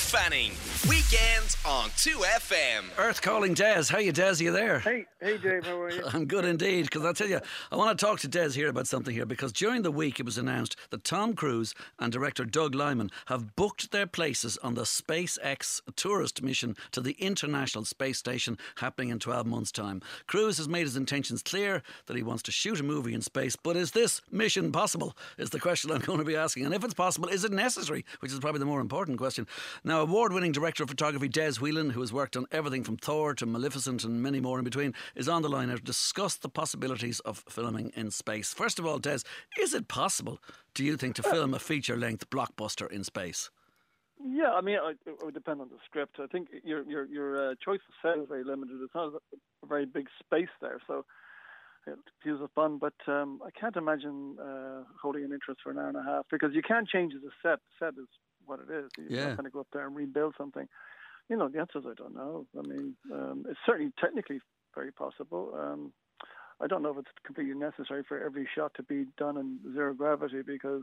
Fanning. Weekends on 2FM. Earth calling Des. How you, Des? Are you there? Hey Dave, how are you? I'm good indeed, because I'll tell you, I want to talk to Des here about something here, because during the week it was announced that Tom Cruise and director Doug Liman have booked their places on the SpaceX tourist mission to the International Space Station, happening in 12 months' time. Cruise has made his intentions clear that he wants to shoot a movie in space, but is this mission possible, is the question I'm going to be asking. And if it's possible, is it necessary, which is probably the more important question. Now, award-winning director of photography Des Whelan, who has worked on everything from Thor to Maleficent and many more in between, is on the line now to discuss the possibilities of filming in space. First of all, Des, is it possible, do you think, to film a feature-length blockbuster in space? Yeah, I mean, it would depend on the script. I think your choice of set is very limited. It's not a very big space there, so to use a fun. But I can't imagine holding an interest for an hour and a half, because you can't change the set. The set is what it is. You're not going to go up there and rebuild something. You know, the answer is I don't know. I mean, it's certainly technically very possible. I don't know if it's completely necessary for every shot to be done in zero gravity, because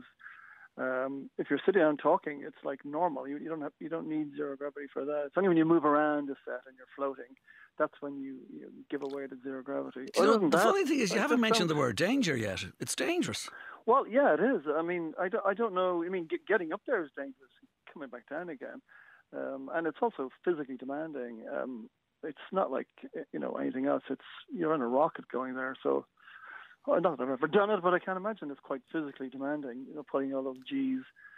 if you're sitting down talking, it's like normal. You don't need zero gravity for that. It's only when you move around the set and you're floating, that's when you give away to zero gravity. The funny thing is, you haven't mentioned the word danger yet. It's dangerous. Well, yeah, it is. I mean, I don't know. I mean, getting up there is dangerous. Coming back down again, and it's also physically demanding. It's not like anything else. You're on a rocket going there, so. Not that I've ever done it, but I can't imagine it's quite physically demanding, putting all those G's.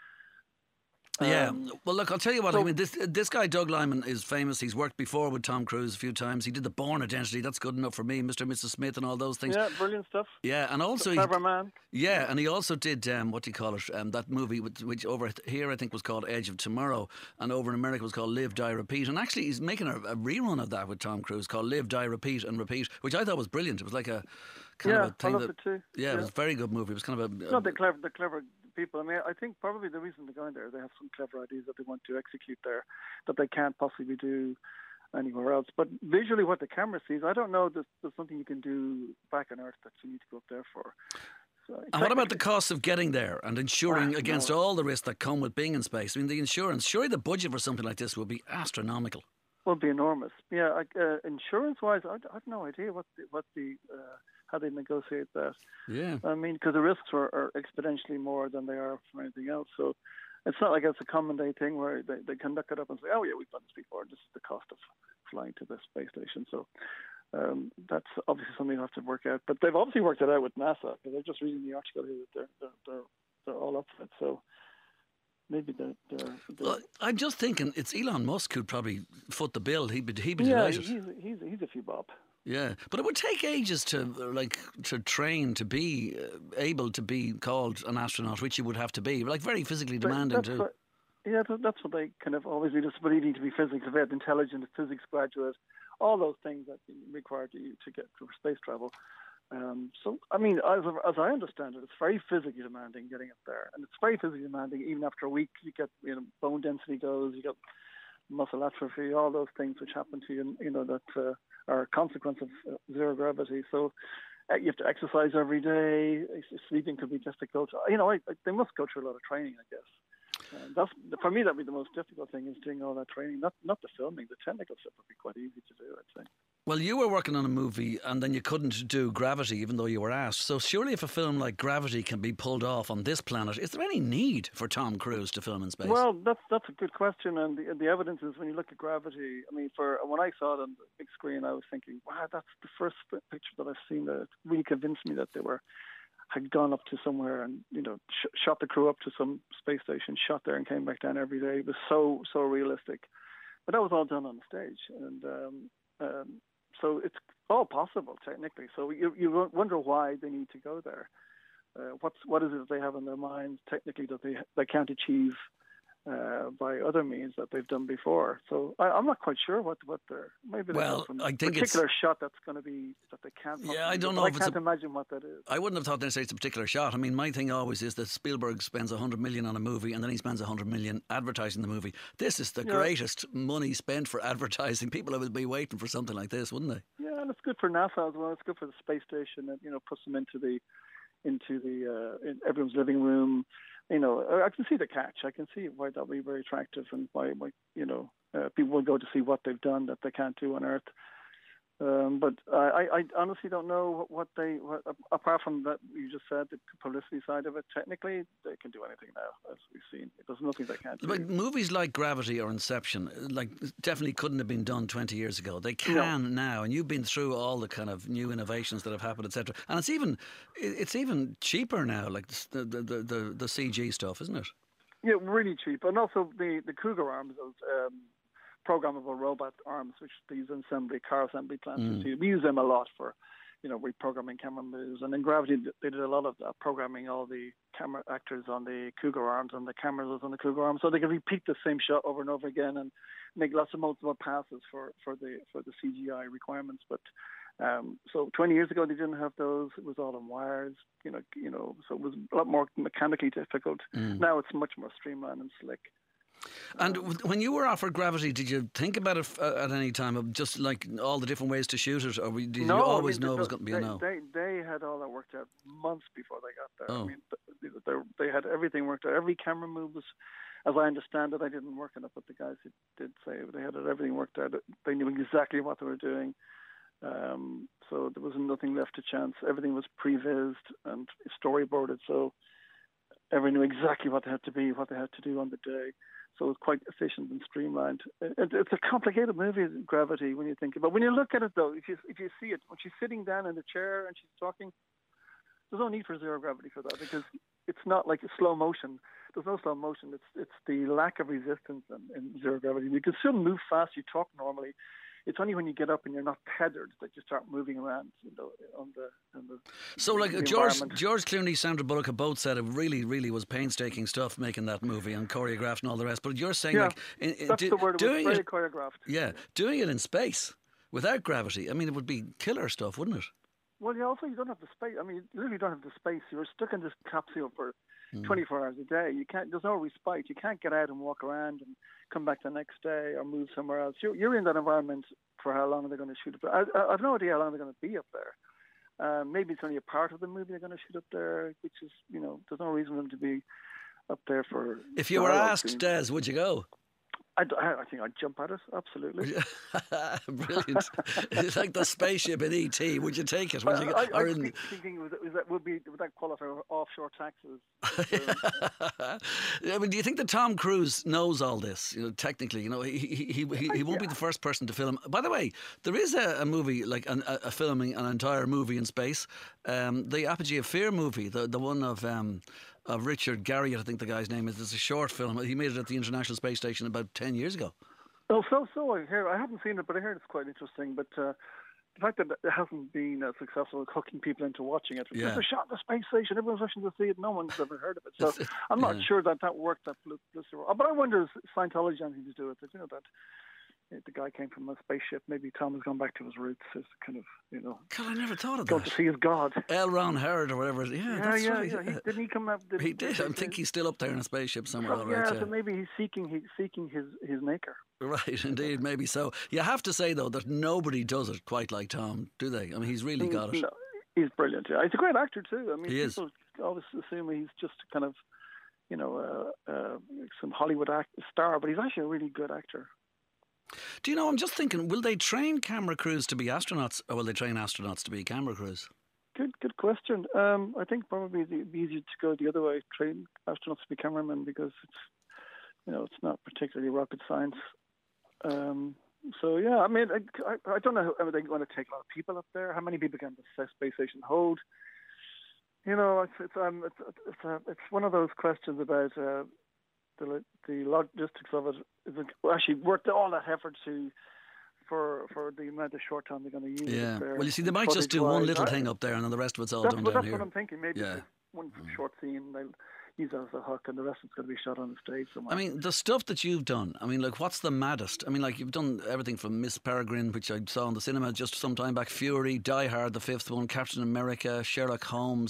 Yeah, well, look, I'll tell you what. I mean, this guy Doug Liman is famous. He's worked before with Tom Cruise a few times. He did The Bourne Identity. That's good enough for me. Mr. and Mrs. Smith and all those things. Yeah, brilliant stuff. Yeah, and also clever man. Yeah, and he also did what do you call it? That movie which over here I think was called Edge of Tomorrow, and over in America was called Live, Die, Repeat. And actually, he's making a rerun of that with Tom Cruise called Live, Die, Repeat and Repeat, which I thought was brilliant. It was like a kind of a thing I loved it too. Yeah, it was a very good movie. It was kind of a. It's not the clever people. I mean, I think probably the reason they're going there, they have some clever ideas that they want to execute there that they can't possibly do anywhere else. But visually, what the camera sees, I don't know. There's something you can do back on Earth that you need to go up there for. So, and what about the cost of getting there and insuring against all the risks that come with being in space? I mean, the insurance. Surely the budget for something like this will be astronomical. Will be enormous. Yeah, insurance-wise, I've no idea what the how they negotiate that. Yeah. I mean, because the risks are exponentially more than they are for anything else. So it's not like it's a common day thing where they can look it up and say, oh yeah, we've done this before. This is the cost of flying to the space station. So that's obviously something you have to work out. But they've obviously worked it out with NASA, because they're just reading the article here that they're all up for it. So maybe they're well, I'm just thinking it's Elon Musk who'd probably foot the bill. He'd be delighted. He's a few bob. Yeah, but it would take ages to train to be able to be called an astronaut, which you would have to be, like very physically demanding too. That's what they kind of always lead us to believing, to be physically very intelligent, a physics graduate, all those things that require you to get for space travel. So, I mean, as I understand it, it's very physically demanding getting up there, and it's very physically demanding. Even after a week, you get bone density goes, you get muscle atrophy, all those things which happen to you, that are a consequence of zero gravity. So you have to exercise every day. Sleeping could be difficult. They must go through a lot of training, I guess. That's for me. That'd be the most difficult thing, is doing all that training. Not the filming. The technical stuff would be quite easy to do, I'd say. Well, you were working on a movie and then you couldn't do Gravity, even though you were asked. So surely if a film like Gravity can be pulled off on this planet, is there any need for Tom Cruise to film in space? Well, that's a good question, and the evidence is, when you look at Gravity, I mean, when I saw it on the big screen, I was thinking, wow, that's the first picture that I've seen that really convinced me that they had gone up to somewhere and shot the crew up to some space station, shot there and came back down every day. It was so realistic, but that was all done on the stage, and so it's all possible technically. So you wonder why they need to go there. What is it that they have in their minds technically that they can't achieve by other means that they've done before? So I'm not quite sure what they're maybe. Well, I think particular shot that's going to be that they can't. Yeah, I don't know. I can't imagine what that is. I wouldn't have thought necessarily it's a particular shot. I mean, my thing always is that Spielberg spends 100 million on a movie and then he spends 100 million advertising the movie. This is the greatest money spent for advertising. People would be waiting for something like this, wouldn't they? Yeah, and it's good for NASA as well. It's good for the space station, and puts them into in everyone's living room. I can see the catch. I can see why that would be very attractive, and why people will go to see what they've done that they can't do on Earth. But I honestly don't know what apart from that you just said, the publicity side of it. Technically, they can do anything now, as we've seen. There's nothing they can't do. But movies like Gravity or Inception, definitely couldn't have been done 20 years ago. They can now, and you've been through all the kind of new innovations that have happened, etc. And it's even cheaper now, like the CG stuff, isn't it? Yeah, really cheap, and also the Cougar arms. Programmable robot arms, which these car assembly plants use. We use them a lot for, reprogramming camera moves. And in Gravity, they did a lot of programming all the camera actors on the Cougar arms and the cameras on the Cougar arms, so they can repeat the same shot over and over again and make lots of multiple passes for the CGI requirements. But so 20 years ago, they didn't have those. It was all on wires, so it was a lot more mechanically difficult. Now it's much more streamlined and slick. And when you were offered Gravity, did you think about it at any time, of just like all the different ways to shoot it, or did you always know it was going to be a no? They had all that worked out months before they got there. I mean, they had everything worked out. Every camera move was, as I understand it, I didn't work on it, but the guys who did say they had everything worked out. They knew exactly what they were doing. So there was nothing left to chance. Everything was pre-vised and storyboarded, so everyone knew exactly what they had to be, what they had to do on the day. So it was quite efficient and streamlined. It's a complicated movie, Gravity, when you think about it. When you look at it, though, if you see it, when she's sitting down in the chair and she's talking, there's no need for zero gravity for that, because it's not like slow motion. There's no slow motion. It's the lack of resistance in zero gravity. You can still move fast. You talk normally. It's only when you get up and you're not tethered that you start moving around, on the So, like, George Clooney, Sandra Bullock have both said it really, really was painstaking stuff making that movie and choreographed and all the rest. But you're saying, that's the word. It was very choreographed. Yeah, doing it in space without gravity. I mean, it would be killer stuff, wouldn't it? Well, you don't have the space. I mean, you really don't have the space. You're stuck in this capsule for 24 hours a day. You can't. There's no respite. You can't get out and walk around and come back the next day or move somewhere else. You're in that environment for how long they're going to shoot it. I've no idea how long they're going to be up there. Maybe it's only a part of the movie they're going to shoot up there, which is, there's no reason for them to be up there for. If you were asked, Des, would you go? I think I'd jump at it, absolutely. Brilliant. It's like the spaceship in E.T. Would you take it? I'm thinking, would that qualify for offshore taxes? I mean, do you think that Tom Cruise knows all this? Technically, he won't be the first person to film. By the way, there is a movie, like a filming an entire movie in space. The Apogee of Fear movie, the one of Richard Garriott, I think the guy's name is. It's a short film. He made it at the International Space Station about 10 years ago. Oh, so I hear. I haven't seen it, but I heard it's quite interesting. But the fact that it hasn't been successful at hooking people into watching it. It's a shot at the space station. Everyone's rushing to see it. No one's ever heard of it. So I'm not sure that worked. But I wonder if Scientology had anything to do with it. That the guy came from a spaceship. Maybe Tom has gone back to his roots. As kind of, God, I never thought of that. Going to see his God. L. Ron Howard or whatever. Yeah, that's right. Yeah. Didn't he come up? He did. I think he's still up there in a spaceship somewhere. So maybe he's seeking his maker. Right, indeed, maybe so. You have to say, though, that nobody does it quite like Tom, do they? I mean, he's really got it. No, he's brilliant. Yeah. He's a great actor, too. I mean, he people always assume he's just kind of, some Hollywood star, but he's actually a really good actor. Do you know, I'm just thinking, will they train camera crews to be astronauts, or will they train astronauts to be camera crews? Good question. I think probably it'd be easier to go the other way, train astronauts to be cameramen, because it's not particularly rocket science. So yeah, I mean, I don't know how they're going to take a lot of people up there. How many people can the space station hold? It's one of those questions about the logistics of it. Is it actually worth all that effort for the amount of short time they're going to use it there? Well, you see, they might just do one little thing up there, and then the rest of it's all done down here. That's what I'm thinking. Maybe one short scene, they'll use it as a hook, and the rest of it's going to be shot on the stage somewhere. I mean, the stuff that you've done, I mean, like, what's the maddest? I mean, like, you've done everything from Miss Peregrine, which I saw in the cinema just some time back, Fury, Die Hard, the fifth one, Captain America, Sherlock Holmes,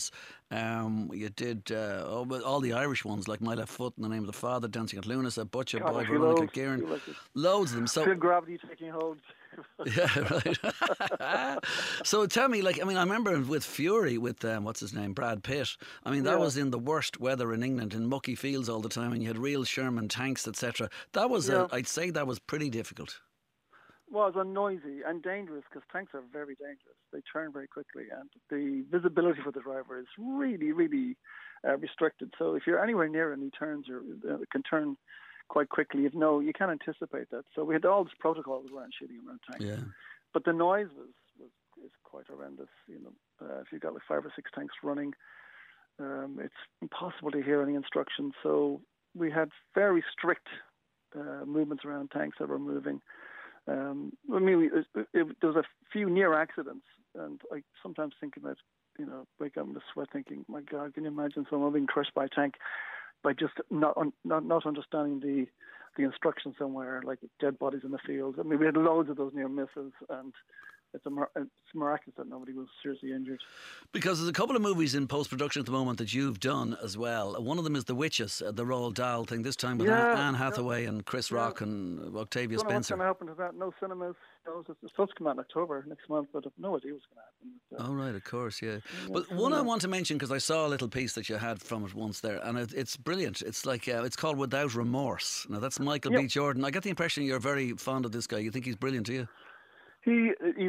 You did all the Irish ones like My Left Foot, In the Name of the Father, Dancing at Luna, Butcher God, Boy, I feel Veronica old. Guerin, I feel like it. loads of them. So Feel gravity taking hold. yeah, right. So tell me, like, I mean, I remember with Fury, with what's his name, Brad Pitt. I mean, that was in the worst weather in England, in mucky fields all the time, and you had real Sherman tanks, etc. That was, I'd say, that was pretty difficult. Well, it was noisy and dangerous because tanks are very dangerous. They turn very quickly, and the visibility for the driver is really, really restricted. So if you're anywhere near it and he turns, it can turn quite quickly. You can't anticipate that. So we had all this protocols around shooting around tanks. Yeah. But the noise is quite horrendous. If you've got like 5 or 6 tanks running, it's impossible to hear any instructions. So we had very strict movements around tanks that were moving. There was a few near accidents, and I sometimes think about, wake up in the sweat thinking, my God, can you imagine someone being crushed by a tank by just not understanding the instructions somewhere, like dead bodies in the field. I mean, we had loads of those near misses, and it's miraculous that nobody was seriously injured. Because there's a couple of movies in post-production at the moment that you've done as well. One of them is The Witches, the Roald Dahl thing, this time with Anne Hathaway and Chris Rock and Octavia Spencer. What's going to happen to that? No cinemas. It's supposed to come out in October next month, but I've no idea what's going to happen. Oh, right, of course, yeah. But one I want to mention, because I saw a little piece that you had from it once there, and it's brilliant. It's like, it's called Without Remorse. Now, that's Michael B. Jordan. I get the impression you're very fond of this guy. You think he's brilliant, do you? He's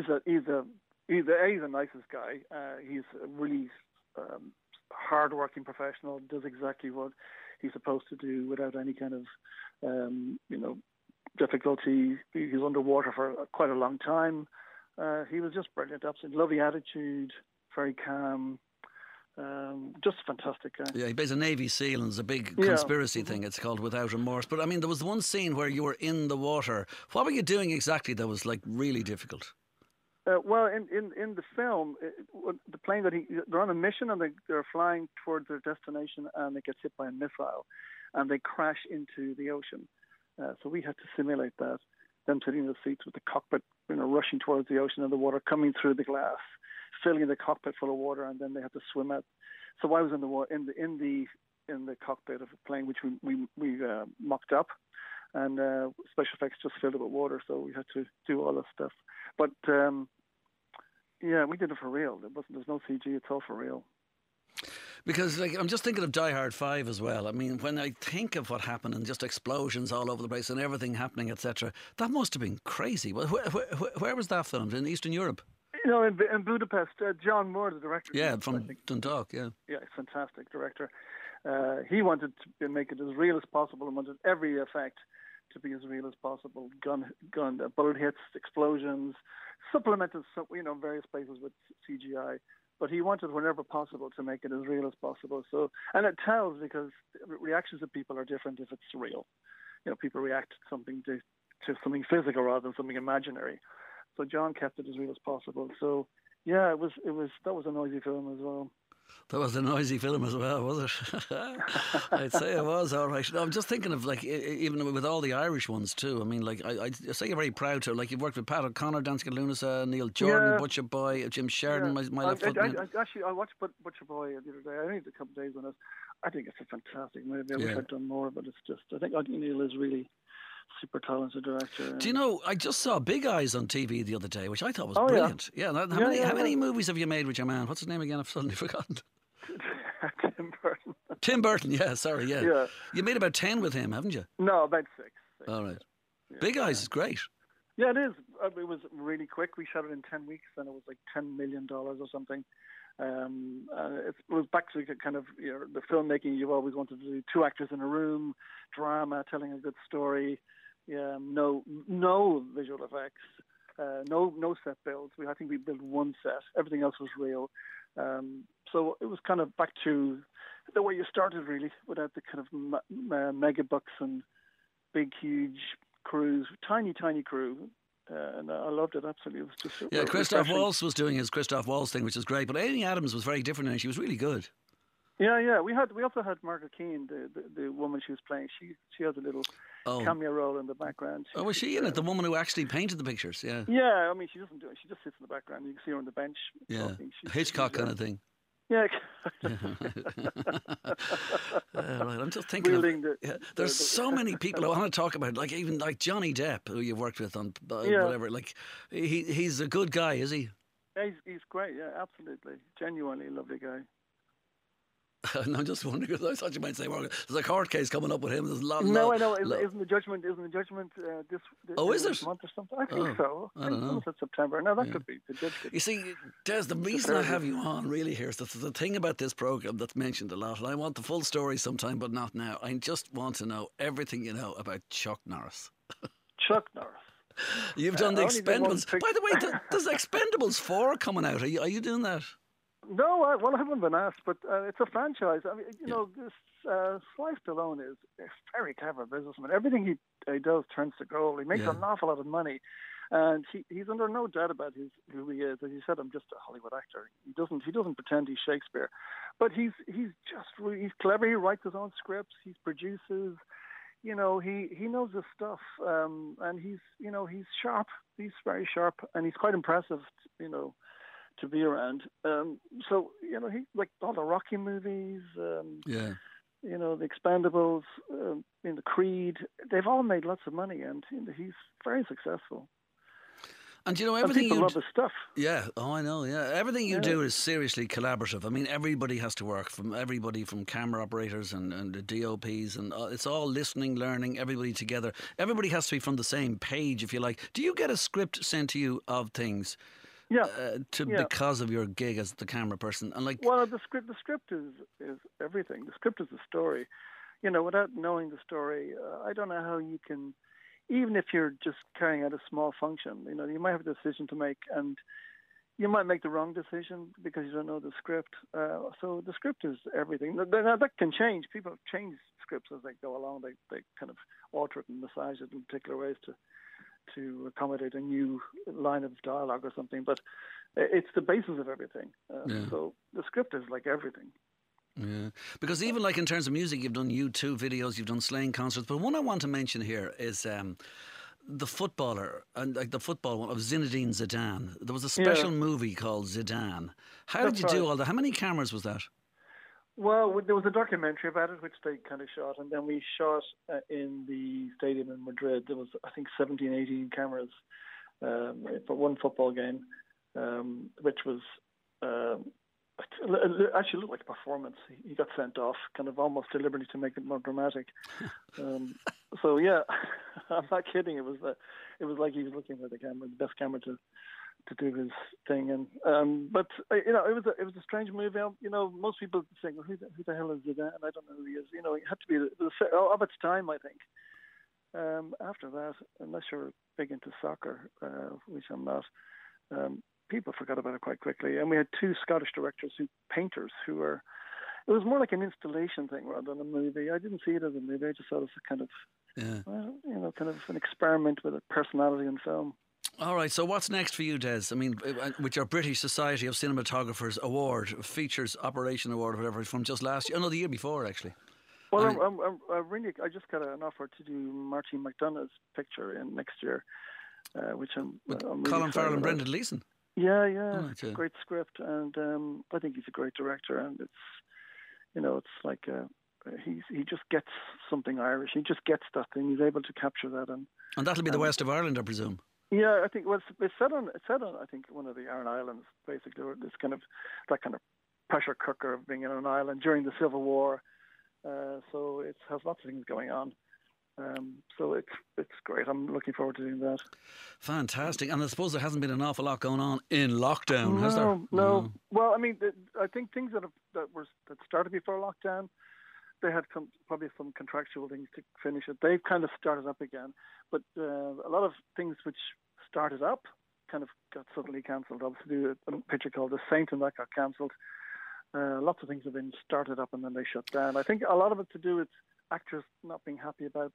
the nicest guy. He's a really hard-working professional. Does exactly what he's supposed to do without any kind of, difficulty. He was underwater for quite a long time. He was just brilliant. Absolutely lovely attitude. Very calm. Just a fantastic guy. Yeah, he's a Navy SEAL, and it's a big conspiracy thing. It's called Without Remorse. But I mean, there was one scene where you were in the water. What were you doing exactly that was like really difficult? Well, in the film, the plane they're on a mission and they're flying towards their destination, and it gets hit by a missile, and they crash into the ocean. So we had to simulate that. Them sitting in the seats with the cockpit, rushing towards the ocean and the water coming through the glass, filling the cockpit full of water, and then they had to swim out. So I was in the cockpit of a plane which we mocked up, and special effects just filled it with water. So we had to do all that stuff. But we did it for real. There's no CG. It's all for real. Because I'm just thinking of Die Hard 5 as well. I mean, when I think of what happened and just explosions all over the place and everything happening, etc., that must have been crazy. Where was that filmed? In Eastern Europe? In Budapest. John Moore, the director. Yeah, from Dundalk, yeah. Yeah, fantastic director. He wanted to make it as real as possible and wanted every effect to be as real as possible. Gun, bullet hits, explosions, supplemented, various places with CGI. But he wanted, whenever possible, to make it as real as possible. So, and it tells, because reactions of people are different if it's real. People react to something physical rather than something imaginary. So John kept it as real as possible. So, yeah, that was a noisy film as well. That was a noisy film as well, was it? I'd say it was, all right. No, I'm just thinking of, like, even with all the Irish ones too. I mean, like, I say you're very proud to. Like, you've worked with Pat O'Connor, Dancing at Luna, Neil Jordan, Butcher Boy, Jim Sheridan, My Left Foot. I watched Butcher Boy the other day. I think it's a couple of days on it. I think it's a fantastic movie. I wish I'd done more, but it's just, I think Neil is really super talented director. Do you know, I just saw Big Eyes on TV the other day, which I thought was brilliant. Yeah. How many movies have you made with your man? What's his name again? I've suddenly forgotten. Tim Burton. Tim Burton, yeah. You made about 10 with him, haven't you? No, about 6. All right. Yeah, Big Eyes is great. Yeah, it is. It was really quick. We shot it in 10 weeks, and it was like $10 million or something. It was back to kind of the filmmaking you've always wanted to do: 2 actors in a room, drama, telling a good story. No visual effects, no set builds. I think we built 1 set. Everything else was real. So it was kind of back to the way you started, really, without the kind of mega bucks and big, huge crews, tiny crew. And I loved it, absolutely. It was just Christoph Waltz was doing his Christoph Waltz thing, which is great. But Amy Adams was very different, and she was really good. Yeah. We also had Margaret Keane, the woman she was playing. She has a little cameo role in the background. Was she in it? The woman who actually painted the pictures? Yeah. Yeah, I mean, she doesn't do it. She just sits in the background. You can see her on the bench. Yeah, Hitchcock kind of thing. Yeah. Right, I'm just thinking. Wielding There's so many people I want to talk about, like even like Johnny Depp, who you've worked with on Yeah. whatever. Like he's a good guy, is he? He's great. Yeah, absolutely, genuinely lovely guy. And I'm just wondering, because I thought you might say, well, there's a court case coming up with him. There's a lot. No, I know. Isn't the judgment? This Oh, is it? month or something? I think so. I don't know. It's September. No, that could be. The judge could. You see, Des, the reason I have you on really here is that there's a thing about this programme that's mentioned a lot, and I want the full story sometime, but not now. I just want to know everything you know about Chuck Norris. Chuck Norris. You've done the Expendables. By the way, there's Expendables 4 coming out. Are you doing that? No, I haven't been asked, but it's a franchise. I mean, this Sly Stallone is a very clever businessman. Everything he does turns to gold. He makes an awful lot of money, and he's under no doubt about who he is. As you said, I'm just a Hollywood actor. He doesn't pretend he's Shakespeare, but he's clever. He writes his own scripts. He produces. He knows his stuff, and he's sharp. He's very sharp, and he's quite impressive. To be around. He like all the Rocky movies. The Expendables, the Creed. They've all made lots of money, and he's very successful. And everything people love his stuff. Yeah, I know. Yeah, everything you do is seriously collaborative. I mean, everybody has to work. Everybody from camera operators and the DOPs, and it's all listening, learning. Everybody together. Everybody has to be from the same page, if you like. Do you get a script sent to you of things? Because of your gig as the camera person, and the script is everything. The script is the story. Without knowing the story, I don't know how you can. Even if you're just carrying out a small function, you might have a decision to make, and you might make the wrong decision because you don't know the script. So the script is everything. Now, that can change. People change scripts as they go along. They kind of alter it and massage it in particular ways to accommodate a new line of dialogue or something, but it's the basis of everything. So the script is like everything. Yeah, because even like in terms of music, you've done U2 videos, you've done Slane concerts, but one I want to mention here is the footballer, and like the football one of Zinedine Zidane. There was a special movie called Zidane. How did you do all that? How many cameras was that? Well, there was a documentary about it, which they kind of shot, and then we shot in the stadium in Madrid. There was, I think, 17, 18 cameras for one football game, which was actually looked like a performance. He got sent off, kind of almost deliberately to make it more dramatic. So yeah, I'm not kidding. It was like he was looking for the best camera to do his thing, and but it was a strange movie. Most people think, well, who the hell is Zidane? I don't know who he is. It had to be of its time, I think. After that, unless you're big into soccer, which I'm not, people forgot about it quite quickly. And we had two Scottish directors, painters, who were. It was more like an installation thing rather than a movie. I didn't see it as a movie. I just saw it as a kind of, kind of an experiment with a personality in film. All right, so what's next for you, Des? I mean, with your British Society of Cinematographers Award, Features Operation Award, or whatever, from just last year. Oh, no, the year before, actually. Well, I just got an offer to do Martin McDonagh's picture in next year, which I'm really Colin Farrell and Brendan Gleeson. Yeah. It's a great script, and I think he's a great director, and it's like he just gets something Irish. He just gets that thing. He's able to capture that, and that'll be the west of Ireland, I presume. Yeah, I think it's set on I think one of the Aran Islands, basically. This kind of pressure cooker of being in an island during the Civil War. So it has lots of things going on. So it's great. I'm looking forward to doing that. Fantastic. And I suppose there hasn't been an awful lot going on in lockdown, has there? No. Well, I mean, I think things that started before lockdown, they had probably some contractual things to finish it. They've kind of started up again. But a lot of things which started up kind of got suddenly cancelled. Obviously, a picture called The Saint, and that got cancelled. Lots of things have been started up and then they shut down. I think a lot of it to do with actors not being happy about,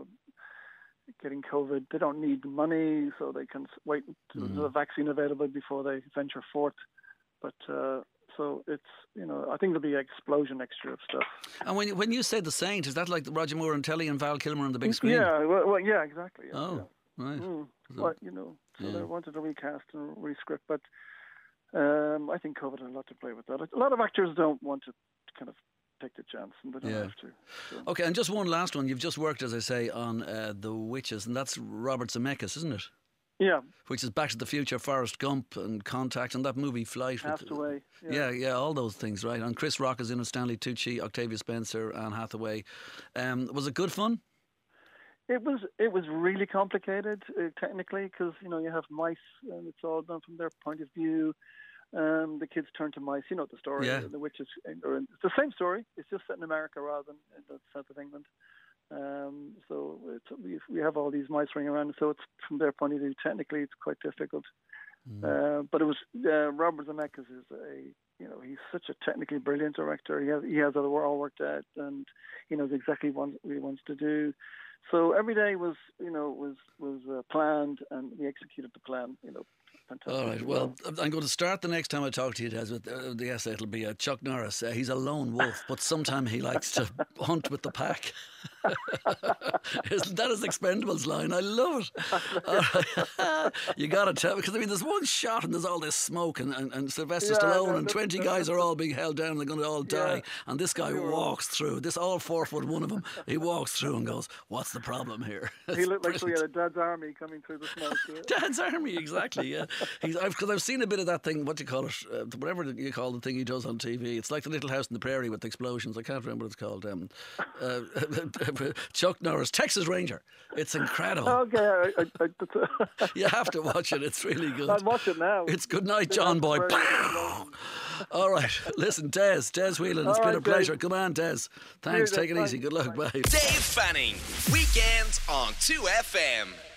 getting COVID. They don't need the money, so they can wait until there's a vaccine available before they venture forth. But so it's, I think there'll be an explosion next year of stuff. And when you say The Saint, is that like Roger Moore and Telly and Val Kilmer on the big screen? Yeah, well yeah, exactly. Yeah, right. Well, so they wanted to recast and rescript, but I think COVID had a lot to play with that. A lot of actors don't want to kind of take the chance, and they don't have to. So. Okay, and just one last one. You've just worked, as I say, on The Witches, and that's Robert Zemeckis, isn't it? Yeah. Which is Back to the Future, Forrest Gump and Contact, and that movie Flight. Castaway. Yeah, all those things, right? And Chris Rock is in it, Stanley Tucci, Octavia Spencer, Anne Hathaway. Was it good fun? It was really complicated technically, because you have mice and it's all done from their point of view. The kids turn to mice. You know the story. Yeah. The witches. It's the same story. It's just set in America rather than in the south of England. So we have all these mice running around. So it's from their point of view. Technically, it's quite difficult. But it was Robert Zemeckis is he's such a technically brilliant director. He has it all worked out, and he knows exactly what he wants to do. So every day was planned, and we executed the plan. Fantastic. All right. Well, I'm going to start the next time I talk to you, Des, with the essay. It'll be Chuck Norris. He's a lone wolf, but sometimes he likes to hunt with the pack. Isn't that his Expendables line? I love it. Right. You got to tell, because there's one shot and there's all this smoke, and Sylvester Stallone and 20 guys are all being held down and they're going to all die. And this guy walks through. This all 4'1" of him. He walks through and goes, "What's the problem here?" He looked like we had a Dad's Army coming through the smoke. Yeah. Dad's Army, exactly. Yeah. Because I've seen a bit of that thing, what do you call it, whatever you call the thing he does on TV. It's like the Little House on the Prairie with the explosions. I can't remember what it's called. Chuck Norris, Texas Ranger. It's incredible. Okay, you have to watch it. It's really good. I'll watch it now. It's Good Night, John Boy. All right, listen, Des Whelan, it's been a pleasure. Come on, Des. Thanks. Take it easy. Good luck. Bye. Dave Fanning, weekends on 2FM.